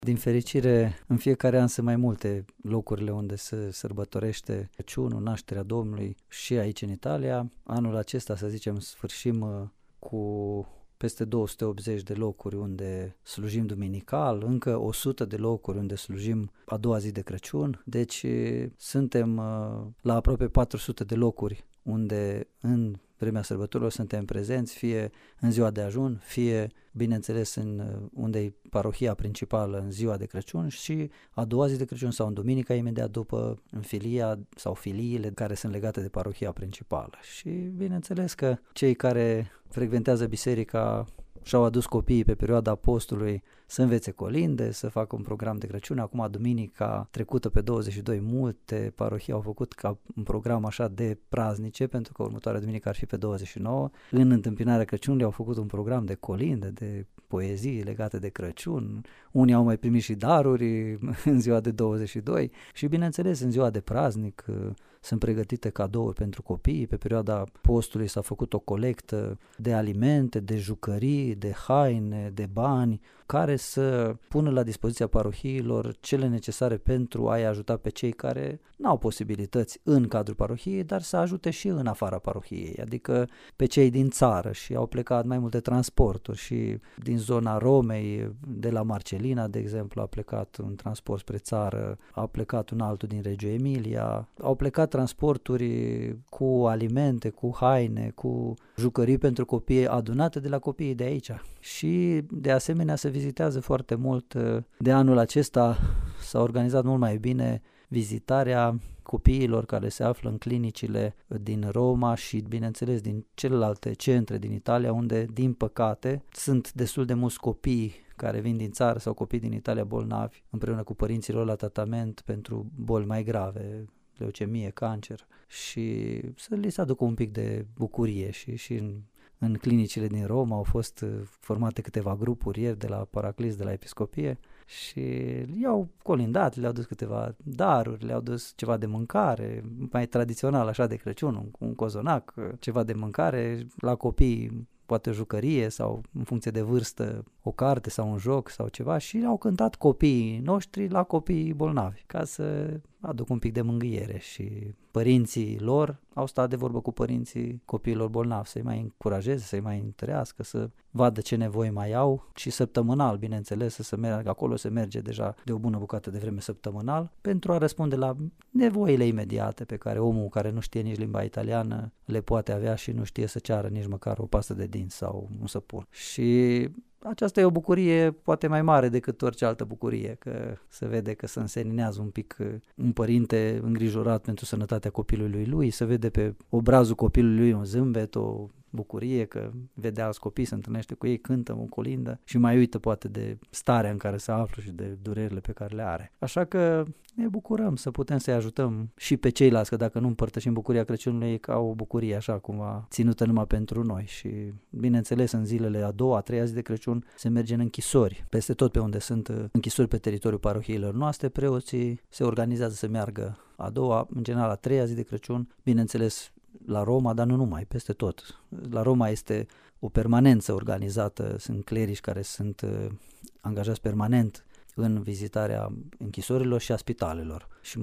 Din fericire, în fiecare an sunt mai multe locurile unde se sărbătorește Crăciunul, nașterea Domnului și aici în Italia. Anul acesta, să zicem, sfârșim cu peste 280 de locuri unde slujim duminical, încă 100 de locuri unde slujim a doua zi de Crăciun, deci suntem la aproape 400 de locuri unde în vremea sărbătorilor suntem prezenți, fie în ziua de ajun, fie, bineînțeles, unde e parohia principală în ziua de Crăciun și a doua zi de Crăciun sau în duminica imediat după, în filia sau filiile care sunt legate de parohia principală. Și bineînțeles că cei care frecventează biserica și-au adus copiii pe perioada postului să învețe colinde, să facă un program de Crăciun. Acum, duminica trecută pe 22, multe parohii au făcut ca un program așa de praznice, pentru că următoarea duminică ar fi pe 29. În întâmpinarea Crăciunului au făcut un program de colinde, de poezii legate de Crăciun. Unii au mai primit și daruri în ziua de 22 și, bineînțeles, în ziua de praznic sunt pregătite cadouri pentru copii. Pe perioada postului s-a făcut o colectă de alimente, de jucării, de haine, de bani, care să pună la dispoziția parohiilor cele necesare pentru a-i ajuta pe cei care n-au posibilități în cadrul parohiei, dar să ajute și în afara parohiei, adică pe cei din țară. Și au plecat mai multe transporturi și din zona Romei, de la Marcelina, de exemplu, a plecat un transport spre țară, a plecat un altul din Reggio Emilia, au plecat transporturi cu alimente, cu haine, cu jucării pentru copii adunate de la copiii de aici. Și de asemenea se vizitează foarte mult. De anul acesta s-a organizat mult mai bine vizitarea copiilor care se află în clinicile din Roma și, bineînțeles, din celelalte centre din Italia, unde, din păcate, sunt destul de mulți copii care vin din țară sau copii din Italia bolnavi, împreună cu părinților la tratament pentru boli mai grave, leucemie, cancer, și să li se aducă un pic de bucurie și în clinicile din Roma au fost formate câteva grupuri ieri de la Paraclis, de la Episcopie, și i-au colindat, le-au dus câteva daruri, le-au dus ceva de mâncare, mai tradițional așa de Crăciun, un cozonac, ceva de mâncare, la copii poate o jucărie sau în funcție de vârstă o carte sau un joc sau ceva, și au cântat copiii noștri la copiii bolnavi ca să aducă un pic de mângâiere, și părinții lor au stat de vorbă cu părinții copiilor bolnavi să-i mai încurajeze, să-i mai întărească, să vadă ce nevoi mai au, și săptămânal, bineînțeles, să se meargă acolo, se merge deja de o bună bucată de vreme săptămânal pentru a răspunde la nevoile imediate pe care omul care nu știe nici limba italiană le poate avea și nu știe să ceară nici măcar o pastă de dinți sau un săpun. Și aceasta e o bucurie poate mai mare decât orice altă bucurie, că se vede că se înseninează un pic un părinte îngrijorat pentru sănătatea copilului lui, se vede pe obrazul copilului lui un zâmbet, o bucurie că vede alți copii, se întâlnește cu ei, cântă o colindă și mai uită poate de starea în care se află și de durerile pe care le are. Așa că ne bucurăm să putem să-i ajutăm și pe ceilalți, că dacă nu împărtășim bucuria Crăciunului, e ca o bucurie așa cumva ținută numai pentru noi. Și bineînțeles, în zilele a doua, a treia zi de Crăciun se merge în închisori. Peste tot pe unde sunt închisori pe teritoriul parohiilor noastre, preoții se organizează să meargă a doua, în general a treia zi de Crăciun, bineînțeles la Roma, dar nu numai, peste tot. La Roma este o permanență organizată, sunt clerici care sunt angajați permanent în vizitarea închisorilor și a spitalelor și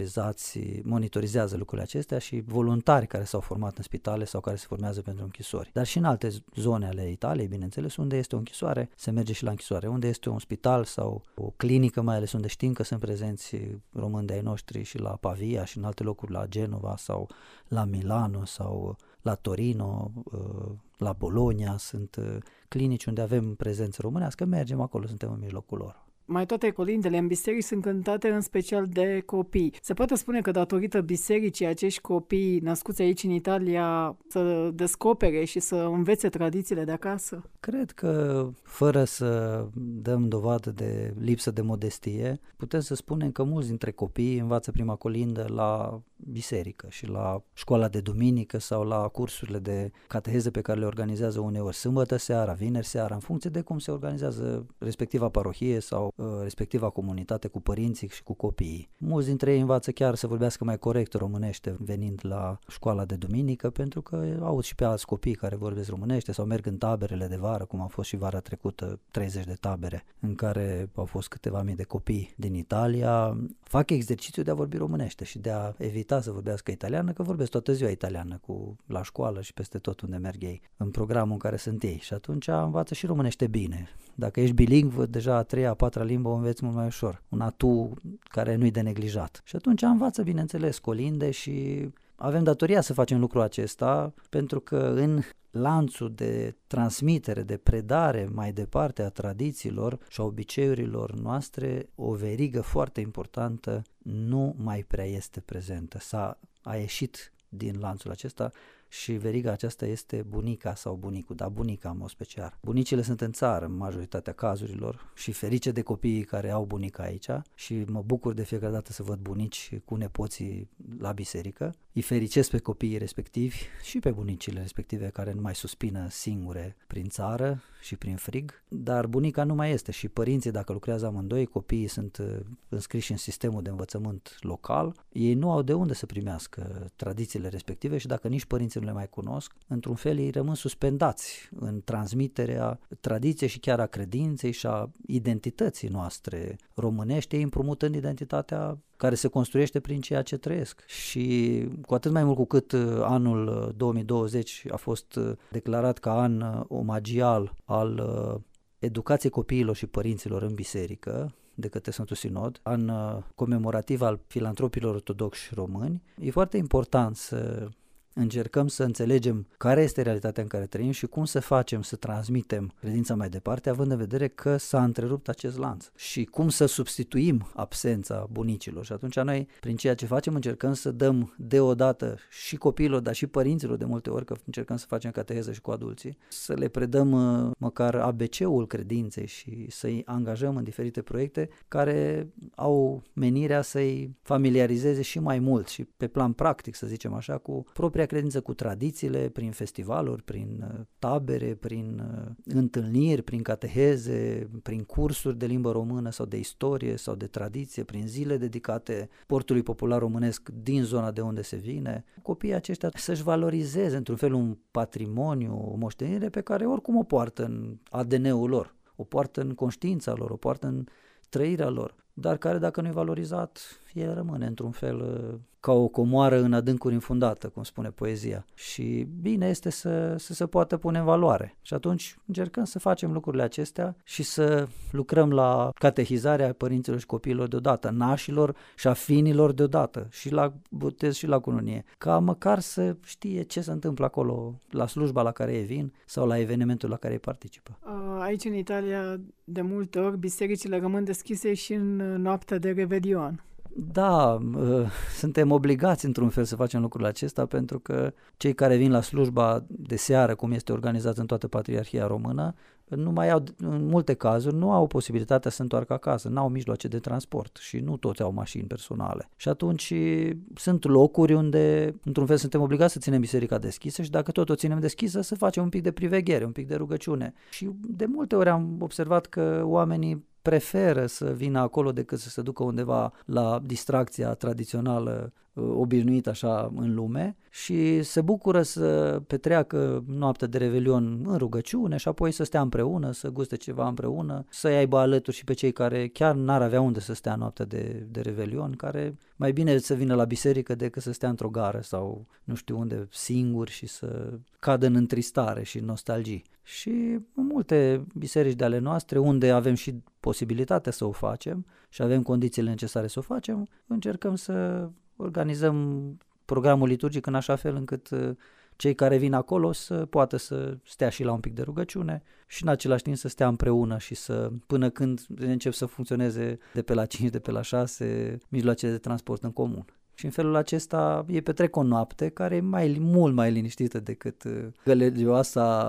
monitorizează lucrurile acestea, și voluntari care s-au format în spitale sau care se formează pentru închisori. Dar și în alte zone ale Italiei, bineînțeles, unde este o închisoare, se merge și la închisoare. Unde este un spital sau o clinică, mai ales unde știm că sunt prezenți români de-ai noștri, și la Pavia și în alte locuri, la Genova sau la Milano sau la Torino, la Bologna, sunt clinici unde avem prezență românească, mergem acolo, suntem în mijlocul lor. Mai toate colindele în biserici sunt cântate în special de copii. Se poate spune că datorită bisericii acești copii născuți aici în Italia să descopere și să învețe tradițiile de acasă? Cred că, fără să dăm dovadă de lipsă de modestie, putem să spunem că mulți dintre copii învață prima colindă la biserică și la școala de duminică sau la cursurile de cateheză pe care le organizează uneori sâmbătă seara, vineri seara, în funcție de cum se organizează respectiva parohie sau respectiva comunitate cu părinții și cu copiii. Mulți dintre ei învață chiar să vorbească mai corect românește venind la școala de duminică, pentru că aud și pe alți copii care vorbesc românește sau merg în taberele de vară, cum a fost și vara trecută 30 de tabere în care au fost câteva mii de copii din Italia. Fac exercițiul de a vorbi românește și de a evita să vorbească italiană, că vorbesc toată ziua italiană la școală și peste tot unde merg ei, în programul în care sunt ei, și atunci învață și românește bine. Dacă ești bilingv, deja a treia, a patra limbă o înveți mult mai ușor, un atu care nu-i de neglijat. Și atunci învață, bineînțeles, colinde și avem datoria să facem lucrul acesta, pentru că în lanțul de transmitere, de predare mai departe a tradițiilor și a obiceiurilor noastre, o verigă foarte importantă nu mai prea este prezentă. A ieșit din lanțul acesta și veriga aceasta este bunica sau bunicul, dar bunica în mod special. Bunicile sunt în țară în majoritatea cazurilor și ferice de copiii care au bunica aici și mă bucur de fiecare dată să văd bunici cu nepoții la biserică. Îi fericesc pe copiii respectivi și pe bunicile respective care nu mai suspină singure prin țară și prin frig, dar bunica nu mai este și părinții, dacă lucrează amândoi, copiii sunt înscriși în sistemul de învățământ local, ei nu au de unde să primească tradițiile respective și dacă nici părinții nu le mai cunosc, într-un fel ei rămân suspendați în transmiterea tradiției și chiar a credinței și a identității noastre românești, ei împrumutând identitatea care se construiește prin ceea ce trăiesc. Și cu atât mai mult cu cât anul 2020 a fost declarat ca an omagial al educației copiilor și părinților în biserică de către Sfântul Sinod, an comemorativ al filantropilor ortodoxi români, e foarte important să încercăm să înțelegem care este realitatea în care trăim și cum să facem să transmitem credința mai departe, având în vedere că s-a întrerupt acest lanț și cum să substituim absența bunicilor. Și atunci noi, prin ceea ce facem, încercăm să dăm deodată și copiilor, dar și părinților de multe ori, că încercăm să facem cateheză și cu adulții, să le predăm măcar ABC-ul credinței și să-i angajăm în diferite proiecte care au menirea să-i familiarizeze și mai mult și pe plan practic, să zicem așa, cu propria credință, cu tradițiile, prin festivaluri, prin tabere, prin întâlniri, prin cateheze, prin cursuri de limbă română sau de istorie sau de tradiție, prin zile dedicate sportului popular românesc din zona de unde se vine. Copiii aceștia să-și valorizeze într-un fel un patrimoniu, o moștenire pe care oricum o poartă în ADN-ul lor, o poartă în conștiința lor, o poartă în trăirea lor, dar care dacă nu e valorizat, el rămâne într-un fel ca o comoară în adâncuri infundată, cum spune poezia. Și bine este să se poată pune în valoare. Și atunci încercăm să facem lucrurile acestea și să lucrăm la catehizarea părinților și copiilor deodată, nașilor și a finilor deodată, și la botez și la cununie, ca măcar să știe ce se întâmplă acolo, la slujba la care ei vin sau la evenimentul la care ei participă. Aici în Italia, de multe ori, bisericile rămân deschise și în noaptea de Revelion. Da, suntem obligați într-un fel să facem lucrul acesta, pentru că cei care vin la slujba de seară, cum este organizat în toată Patriarhia Română, nu mai au, în multe cazuri, nu au posibilitatea să se întoarcă acasă, nu au mijloace de transport și nu toți au mașini personale. Și atunci sunt locuri unde, într-un fel, suntem obligați să ținem biserica deschisă și dacă tot o ținem deschisă, să facem un pic de priveghere, un pic de rugăciune. Și de multe ori am observat că oamenii preferă să vină acolo decât să se ducă undeva la distracția tradițională obișnuită așa în lume și se bucură să petreacă noaptea de Revelion în rugăciune și apoi să stea împreună, să guste ceva împreună, să-i aibă alături și pe cei care chiar n-ar avea unde să stea noaptea de Revelion, care mai bine să vină la biserică decât să stea într-o gară sau nu știu unde singuri și să cadă în întristare și nostalgii. Și în multe biserici de ale noastre, unde avem și posibilitatea să o facem și avem condițiile necesare să o facem, încercăm să organizăm programul liturgic în așa fel încât cei care vin acolo să poată să stea și la un pic de rugăciune și în același timp să stea împreună și să, până când încep să funcționeze de pe la 5, de pe la 6, mijloace de transport în comun. Și în felul acesta ei petrec o noapte care e mult mai liniștită decât gălăgioasa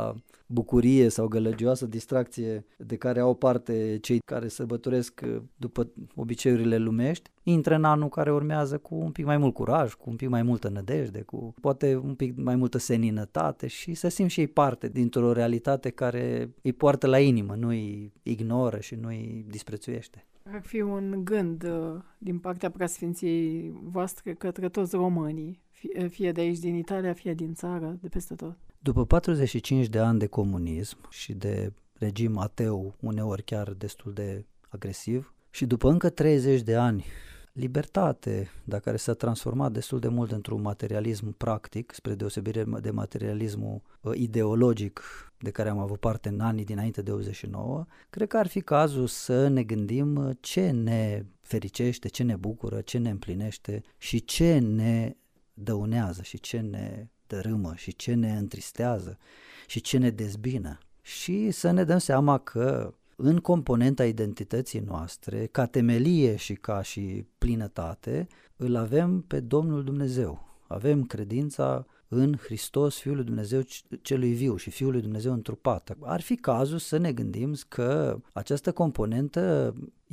bucurie sau gălăgioasă distracție de care au parte cei care sărbătoresc după obiceiurile lumești, intră în anul care urmează cu un pic mai mult curaj, cu un pic mai multă nădejde, cu poate un pic mai multă seninătate și să simt și ei parte dintr-o realitate care îi poartă la inimă, nu îi ignoră și nu îi disprețuiește. Ar fi un gând din partea preasfinției voastre către toți românii, fie de aici din Italia, fie din țară, de peste tot. După 45 de ani de comunism și de regim ateu, uneori chiar destul de agresiv, și după încă 30 de ani libertate, dar care s-a transformat destul de mult într-un materialism practic, spre deosebire de materialismul ideologic de care am avut parte în anii dinainte de 89, cred că ar fi cazul să ne gândim ce ne fericește, ce ne bucură, ce ne împlinește și ce ne dăunează și ce ne dărâmă și ce ne întristează și ce ne dezbină. Și să ne dăm seama că în componenta identității noastre, ca temelie și ca și plinătate, îl avem pe Domnul Dumnezeu. Avem credința în Hristos, Fiul lui Dumnezeu celui viu și Fiul lui Dumnezeu întrupat. Ar fi cazul să ne gândim că această componentă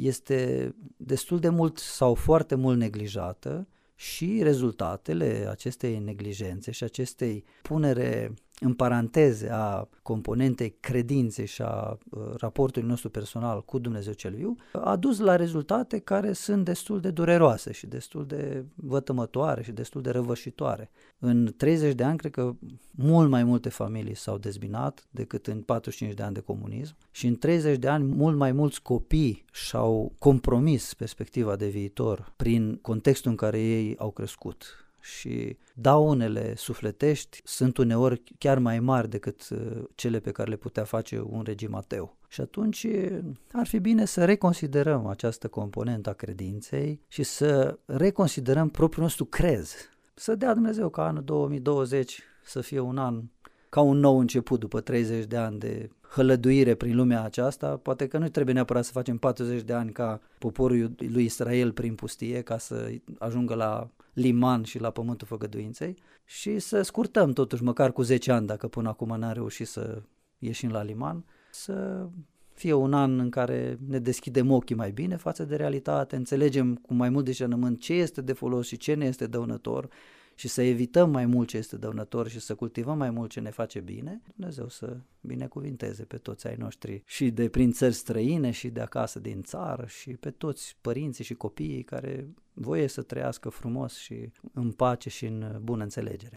este destul de mult sau foarte mult neglijată și rezultatele acestei neglijențe și acestei punere în paranteze a componentei credinței și a raportului nostru personal cu Dumnezeu cel viu a dus la rezultate care sunt destul de dureroase și destul de vătămătoare și destul de răvășitoare. În 30 de ani cred că mult mai multe familii s-au dezbinat decât în 45 de ani de comunism și în 30 de ani mult mai mulți copii și-au compromis perspectiva de viitor prin contextul în care ei au crescut. Și daunele sufletești sunt uneori chiar mai mari decât cele pe care le putea face un regim ateu. Și atunci ar fi bine să reconsiderăm această componentă a credinței și să reconsiderăm propriul nostru crez. Să dea Dumnezeu ca anul 2020 să fie un an ca un nou început după 30 de ani de hălăduire prin lumea aceasta. Poate că nu trebuie neapărat să facem 40 de ani ca poporul lui Israel prin pustie ca să ajungă la liman și la pământul făgăduinței și să scurtăm totuși măcar cu 10 ani dacă până acum n-am reușit să ieșim la liman, să fie un an în care ne deschidem ochii mai bine față de realitate, înțelegem cu mai mult discernământ ce este de folos și ce ne este dăunător și să evităm mai mult ce este dăunător și să cultivăm mai mult ce ne face bine. Dumnezeu să binecuvinteze pe toți ai noștri și de prin țări străine și de acasă din țară și pe toți părinții și copiii care voie să trăiască frumos și în pace și în bună înțelegere.